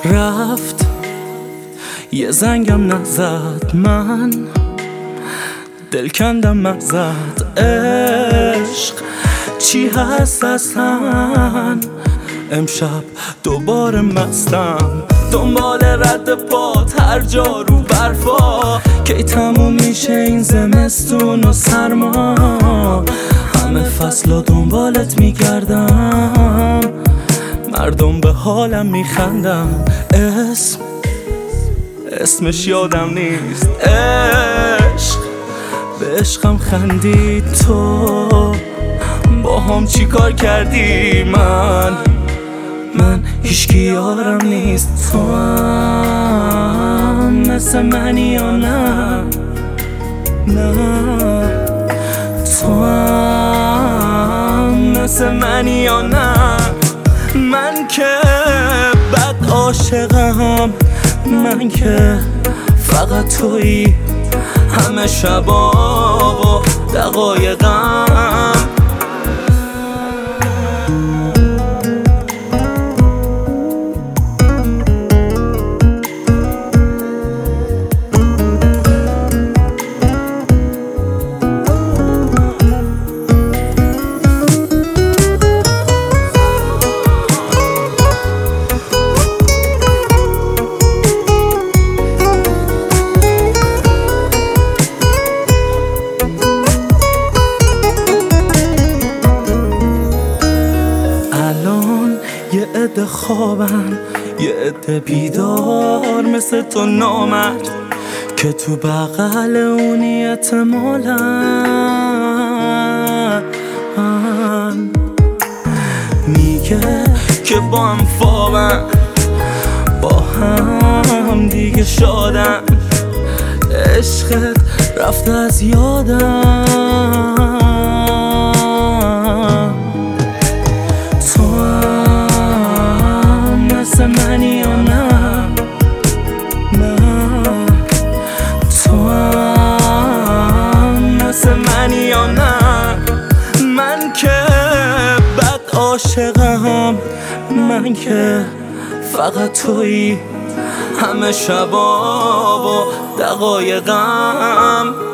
رفت یه زنگم نزد، من دل کندم ازت. عشق چی هست اصلا؟ امشب دوباره مستم، دنبال رد پات هر جا رو برفا. کی تموم میشه این زمستون و سرما؟ همه فصلا دنبالت میگردم، مردم به حالم میخندم. اسمش یادم نیست. عشق به عشقم خندی، تو با هم چی کار کردی؟ من هیچکی یارم نیست. تو هم مثل منی یا نه؟ تو هم مثل منی یا نه؟ من که بد عاشقم، من که فقط تویی همه شبا و دقایقم. یه عده خوابن، یه عده بیدار مثل تو نامرد که تو بغل اونی احتمالن. میگه که با هم خوابن، با هم دیگه شادن. عشقت رفته از یادم. منی یا نه؟ تو هم مثل منی یا نه؟ من که بد عاشقم، من که فقط تویی همه شبا و دقایقم.